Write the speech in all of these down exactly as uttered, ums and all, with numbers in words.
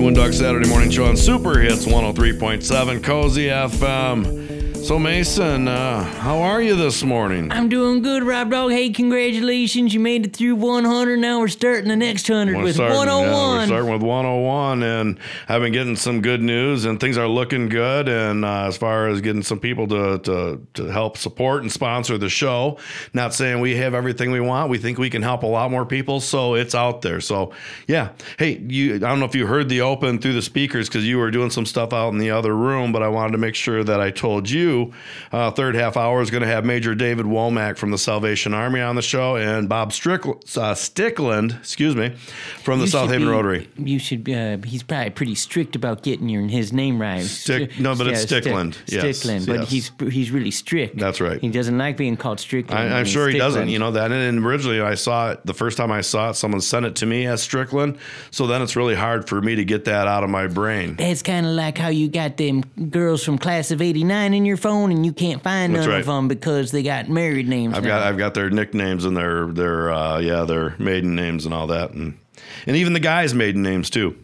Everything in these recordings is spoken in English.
Moondog Saturday morning show on Super Hits one oh three point seven Cozy F M. So Mason, uh, how are you this morning? I'm doing good, Rob Dog. Hey, congratulations. You made it through one hundred. Now we're starting the next one hundred We're with starting, one oh one. Yeah, we're starting with one oh one, and I've been getting some good news, and things are looking good. And uh, as far as getting some people to, to to help support and sponsor the show, not saying we have everything we want. We think we can help a lot more people, so it's out there. So yeah, hey, you. I don't know if you heard the open through the speakers because you were doing some stuff out in the other room, but I wanted to make sure that I told you. Uh, third half hour is going to have Major David Womack from the Salvation Army on the show, and Bob Strick, uh, Stickland, excuse me, from the You South should Haven be- Rotary. You should. Uh, he's probably pretty strict about getting your his name right. Stick- no, but it's Stick- Stickland. Yes, Stickland, but yes. he's he's really strict. That's right. He doesn't like being called Strickland. I, I I'm mean, sure he doesn't, Stickland. you know that. And, and originally, I saw it the first time I saw it. Someone sent it to me as Strickland, so then it's really hard for me to get that out of my brain. That's kind of like how you got them girls from class of eighty-nine in your phone, and you can't find That's none right. of them because they got married names. I've now. got I've got their nicknames and their their uh, yeah their maiden names and all that, and and even the guys' maiden names too.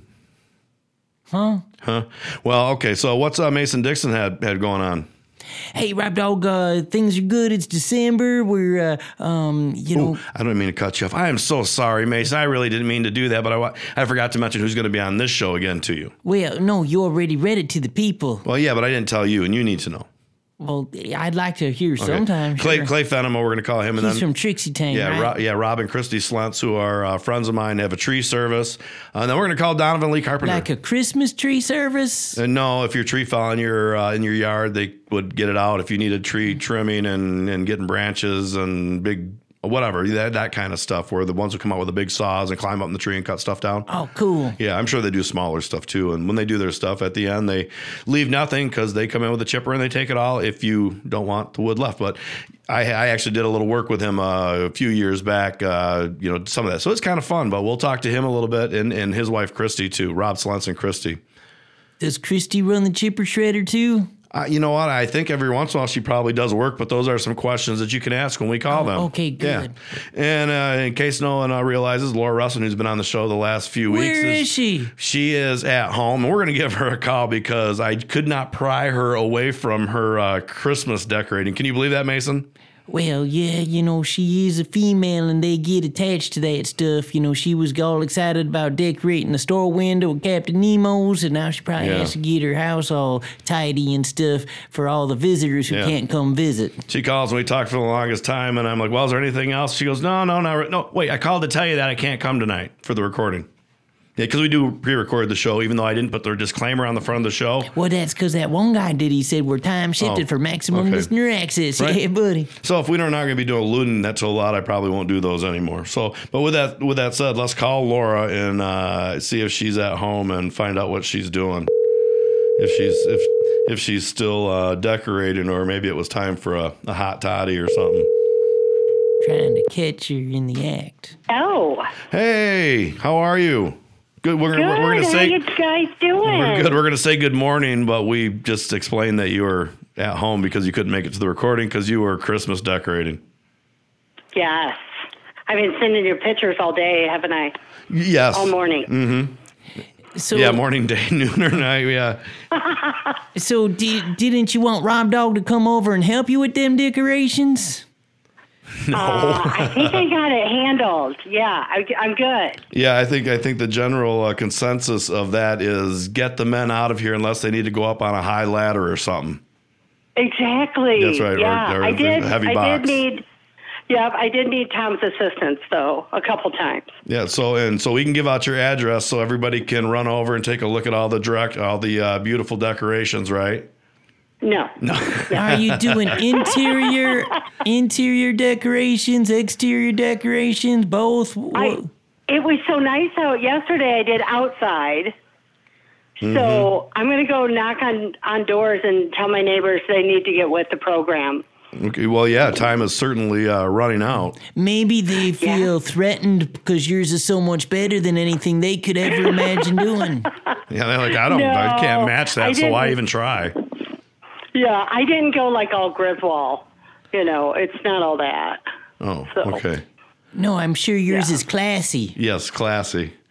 Huh? Huh? Well, okay. So what's uh, Mason Dixon had had going on? Hey, Rob Dog, uh, things are good. It's December. We're, uh, um, you know. Ooh, I don't mean to cut you off. I am so sorry, Mason. I really didn't mean to do that, but I, wa- I forgot to mention who's going to be on this show again to you. Well, no, you already read it to the people. Well, yeah, but I didn't tell you, and you need to know. Well, I'd like to hear Okay. sometime. Clay, sure. Clay Fenema, we're going to call him. And He's then, from Trixie Tang, yeah, right? Ro- yeah, Rob and Christy Slentz, who are uh, friends of mine, have a tree service. Uh, and then we're going to call Donovan Lee Carpenter. Like a Christmas tree service? And no, if your tree fell in your uh, in your yard, they would get it out. If you needed tree trimming and, and getting branches and big whatever, that that kind of stuff, where the ones who come out with the big saws and climb up in the tree and cut stuff down. Oh, cool. Yeah, I'm sure they do smaller stuff too. And when they do their stuff at the end, they leave nothing because they come in with a chipper and they take it all if you don't want the wood left. But I, I actually did a little work with him uh, a few years back, uh, you know, some of that. So it's kind of fun, but we'll talk to him a little bit and, and his wife, Christy, too. Rob Slentz and Christy. Does Christy run the chipper shredder too? Uh, you know what? I think every once in a while she probably does work, but those are some questions that you can ask when we call Oh, them. okay, good. Yeah. And uh, in case no one uh, realizes, Laura Russin, who's been on the show the last few weeks. Where is she? She is at home. And we're going to give her a call because I could not pry her away from her uh, Christmas decorating. Can you believe that, Mason? Well, yeah, you know, she is a female and they get attached to that stuff. You know, she was all excited about decorating the store window at Captain Nemo's, and now she probably Yeah. has to get her house all tidy and stuff for all the visitors who Yeah. can't come visit. She calls and we talked for the longest time, and I'm like, well, is there anything else? She goes, no, no, no, no. Wait, I called to tell you that I can't come tonight for the recording. Yeah, because we do pre-record the show, even though I didn't put the disclaimer on the front of the show. Well, that's because that one guy did. He said we're time shifted Oh, for maximum okay. listener access. Right. Yeah, buddy. So if we're not going to be doing alluding that to a lot, I probably won't do those anymore. So, but with that with that said, let's call Laura and uh, see if she's at home and find out what she's doing. If she's if if she's still uh, decorating, or maybe it was time for a, a hot toddy or something. Trying to catch her in the act. Oh, Hey, how are you? Good. We're good. gonna we're gonna How say you guys doing? we're good. We're gonna say good morning, but we just explained that you were at home because you couldn't make it to the recording because you were Christmas decorating. Yes. I've been sending you pictures all day, haven't I? Yes. All morning. Mm-hmm. So, Yeah, morning, day, noon, or night. Yeah. so did, didn't you want Rob Dog to come over and help you with them decorations? No. Uh, I think I got it handled. Yeah, I, I'm good. Yeah, I think I think the general uh, consensus of that is get the men out of here unless they need to go up on a high ladder or something. Exactly. That's right, or- Yeah, or I did. a heavy I box. did need. Yeah, I did need Tom's assistance though a couple times. Yeah, so and so we can give out your address so everybody can run over and take a look at all the direct, all the uh, beautiful decorations, right? No. No. Are you doing interior interior decorations, exterior decorations, both? I, it was so nice out yesterday. I did outside. Mm-hmm. So I'm going to go knock on, on doors and tell my neighbors they need to get with the program. Okay, well, yeah, time is certainly uh, running out. Maybe they feel Yeah. threatened because yours is so much better than anything they could ever imagine doing. Yeah, they're like, I don't, I No, can't match that, I so why didn't. even try? Yeah, I didn't go like all Griswold. You know, it's not all that. Oh, So- okay. No, I'm sure yours Yeah. is classy. Yes, classy.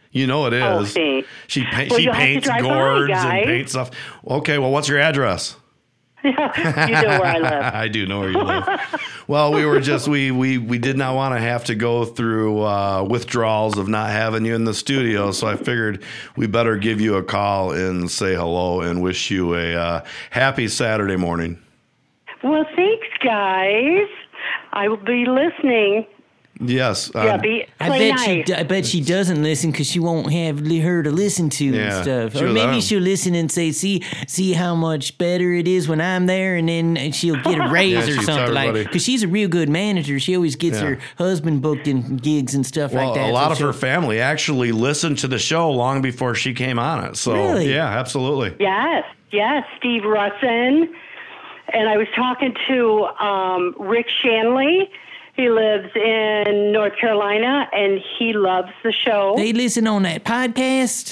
You know it is. Oh, see. She pa- Well, she you'll have to paints drive by, gourds and guys. paints stuff. Okay, well, what's your address? You know where I live. I do know where you live. Well, we were just we we we did not want to have to go through uh, withdrawals of not having you in the studio, so I figured we better give you a call and say hello and wish you a uh, happy Saturday morning. Well, thanks, guys. I will be listening. Yes. Yeah, um, be I play bet she. nice. d- I bet she doesn't listen because she won't have li- her to listen to Yeah, and stuff. she Or was maybe on. she'll listen and say, "See, see how much better it is when I'm there," and then she'll get a raise Yeah, or she'll tell something like. everybody. Because she's a real good manager. She always gets Yeah. her husband booked in gigs and stuff well, like that. a lot so of her she'll- family actually listened to the show long before she came on it. So Really? yeah, absolutely. Yes, yes, Steve Russin. And I was talking to um, Rick Shanley. He lives in North Carolina, and he loves the show. They listen on that podcast.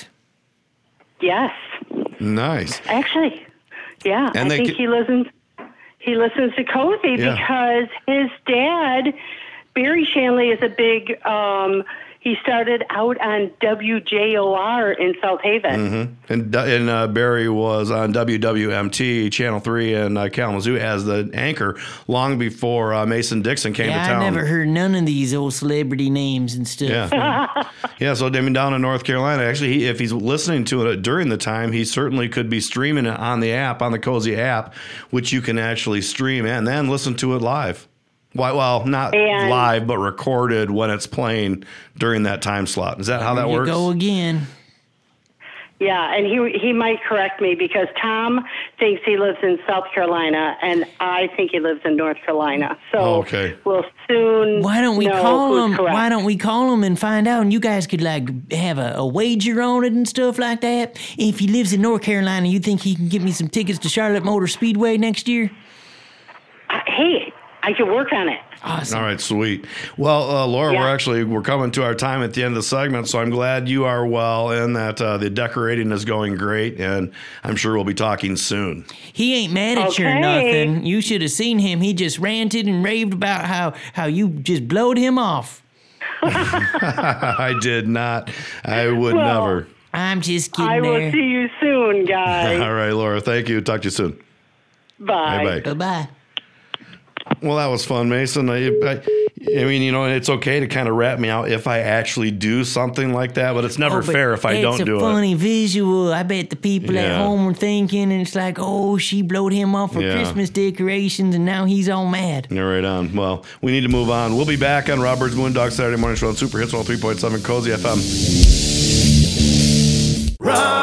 Yes, Nice. actually, yeah. And I they think ca- he listens. He listens to Cozy Yeah. because his dad, Barry Shanley, is a big. Um, he started out on W J O R in South Haven. And and uh, Barry was on W W M T Channel Three in uh, Kalamazoo as the anchor long before uh, Mason Dixon came Yeah, to town. I never heard none of these old celebrity names and stuff. Yeah, yeah. So I mean, down in North Carolina, actually, he, if he's listening to it during the time, he certainly could be streaming it on the app, on the Cozy app, which you can actually stream and then listen to it live. Why? Well, not And- live, but recorded when it's playing during that time slot. Is that how that Here you works? go again. Yeah, and he he might correct me because Tom thinks he lives in South Carolina, and I think he lives in North Carolina. So Oh, okay. we'll soon. Why don't we know call who's him? correct. Why don't we call him and find out? And you guys could like have a, a wager on it and stuff like that. If he lives in North Carolina, you think he can get me some tickets to Charlotte Motor Speedway next year? Uh, hey, I can work on it. Awesome. All right, sweet. Well, uh, Laura, Yeah. we're actually we're coming to our time at the end of the segment, so I'm glad you are well and that uh, the decorating is going great, and I'm sure we'll be talking soon. He ain't mad at you or Okay. nothing. You should have seen him. He just ranted and raved about how how you just blowed him off. I did not. I would Well, never. I'm just kidding I will there. see you soon, guys. All right, Laura. Thank you. Talk to you soon. Bye. Bye bye. Bye bye. Well, that was fun, Mason. I, I, I mean, you know, it's okay to kind of rat me out if I actually do something like that, but it's never Oh, but fair if I don't It's do a it. funny visual. I bet the people at Yeah. home are thinking, and it's like, oh, she blowed him off for Yeah. Christmas decorations, and now he's all mad. Yeah, right on. Well, we need to move on. We'll be back on Robert's Moondog Saturday Morning Show on Super Hits one oh three point seven Cozy F M. Rob